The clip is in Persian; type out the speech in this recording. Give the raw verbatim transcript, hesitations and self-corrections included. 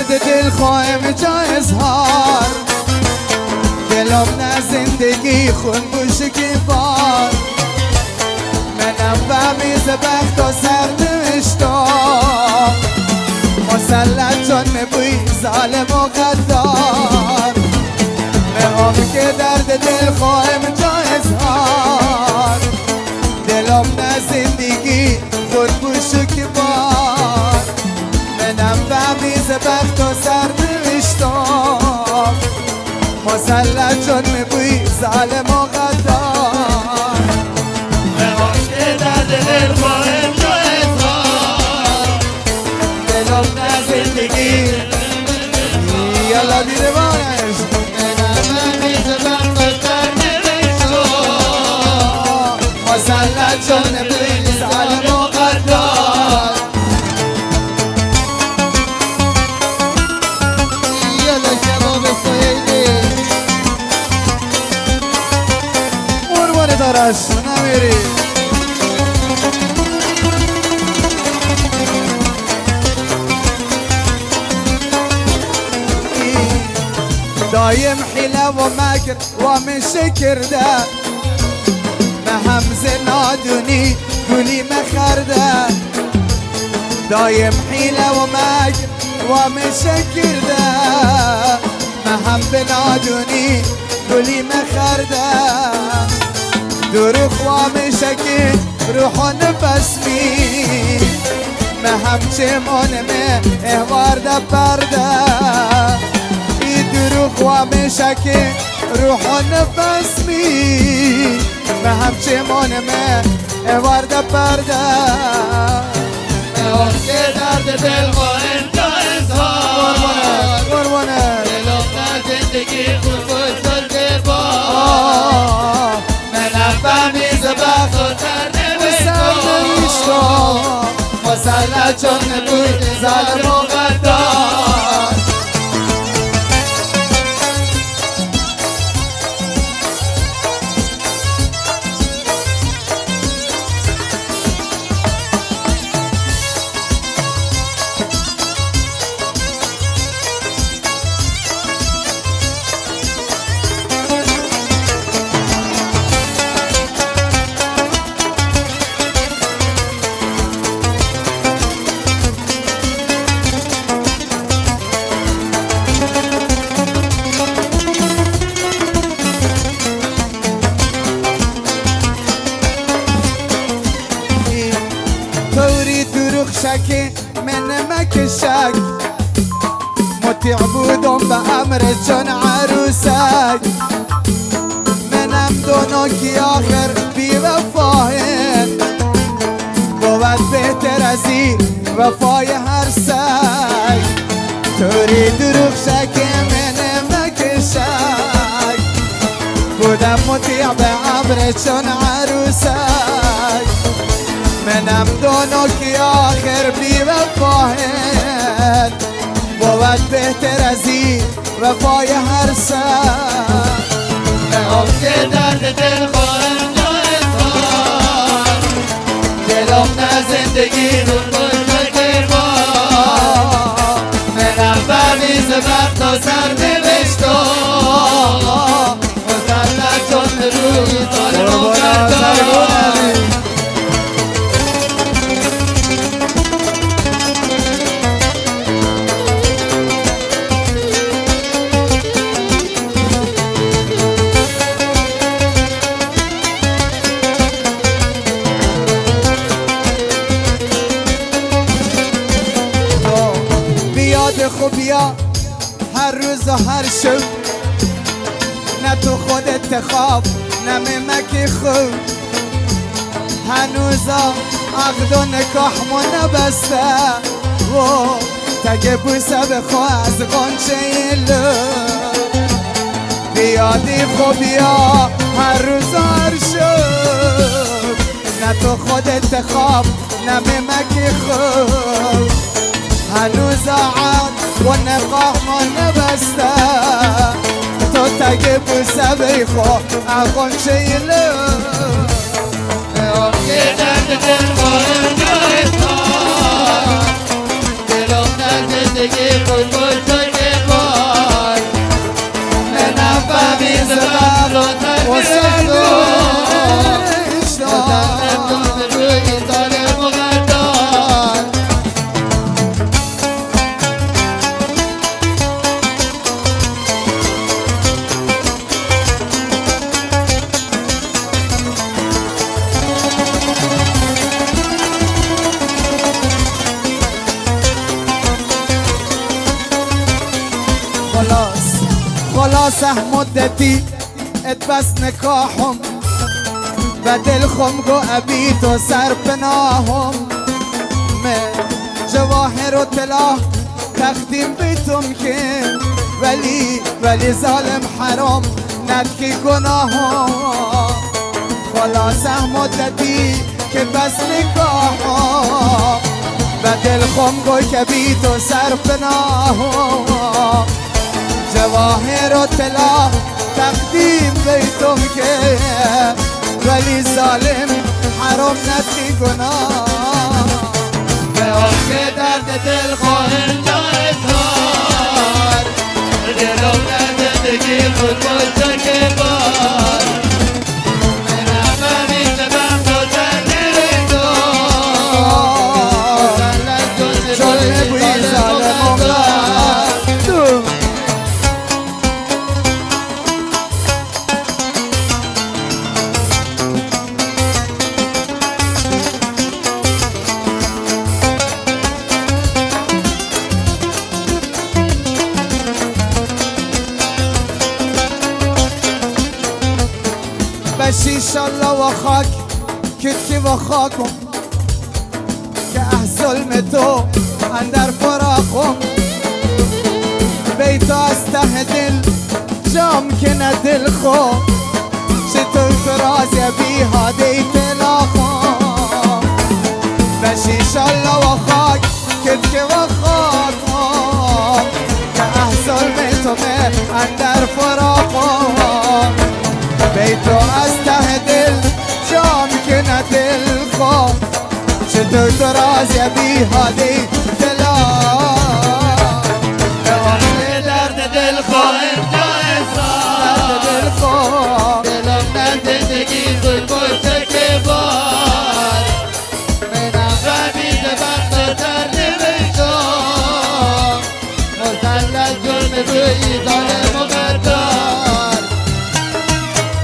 درد دل خواهم جا اظهار، دلم نه زندگی خون بوشه که بار، منم و میز بخت و سر نوشتم، مسلط جان بوی ظالم و غدار، میخوام که درد دل خواهم جا اظهار، دلم نه زندگی خون بوشه که بار، منم و میز بخت و سر نوشتم، مسلط جان بوی ظالم و غدار، میخوام که درد دل خواهم جا اظهار، دلم نه زندگی یالا دیره بانش منم و میز بخت و سر نوشتم، مسلط جان بوی ظالم و غدار. یالا شباب سویدی قربان دارش نمیری دایم حیله و مکر و من شکرده، نه همزه نادونی گلی مخرده، دایم حیله و مکر و من شکرده، نه هم به نادونی گلی مخرده، دروخ و من شکر روح و نفس می، نه هم چمان من احوار ده پرده، دروغ و مشکی روح و نفس می، به هم چمان من اوارد پرده، میخوام که درد دل خواهم جا اظهار، قربانه دلم نه زندگی خون بوشه که بار، منم و میز بخت و سر نوشتم، مسلط جان بوی ظالم و غدار. توری دروغ شکی من مکشک، مطیع بودم به امر جان عروسک، منم دونو کی آخر بی وفاهن، بود بهتر از این وفای هر سگ، توری دروغ شکی من مکشک، بودم مطیع به امر جان عروسک، منم دونو کی آخر بی وفاهن، بود بهتر از این وفای هر سر. میخوام که درد دل خواهم جا اظهار، دلم نه زندگی خون بوشه که بار، منم و میز بخت و سر نوشتم، مسلط جان روی ظالم و غدار. خوبیا هر روز و هر شب، نه تو خودت خواب نه ممکی خوب، هنوزا عقد و نکاحمو نبسته، و تگه بوسه بخوا از غنچه لب، بیادی خوبیا هر روز و هر شب، نه تو خودت خواب نه ممکی خوب، هنوز عاد و نقاح ما نبسته، تو تگه بوسه بیخوا اخون شیله. میخوام که درد دل خواهم جا اظهار، دلم نه زندگی خود بوشه خلاصه مدتی اتبس نکاحم و دلخم گو ابیت و سر پناهم من جواهر و طلا تقدیم بیتم که ولی ولی ظالم حرام نکی گناهم خلاصه مدتی که بس نکاحم و دلخم گو کبیت و سر پناهم جواهر و طلا تقدیم بیتم که ولی ظالم حرام نکی گناه به آنکه درد دل خواهیم جایتار دلم در زندگی خود باشه که بار منم بمیشه من خودم دل تو جلوه بوی ظالم اغلا بشیش الله و خاک کتکی و خاکم که اه ظلم تو اندر فراقم بیتا از ته دل جام که نه دل خو چطور تراز بی هادی تلاقم بشیش الله و خاک کتکی و خاکم که اه ظلم تو اندر فراقم بیتو از ته دل جام که نه دل خو چطور تو راز بی حالی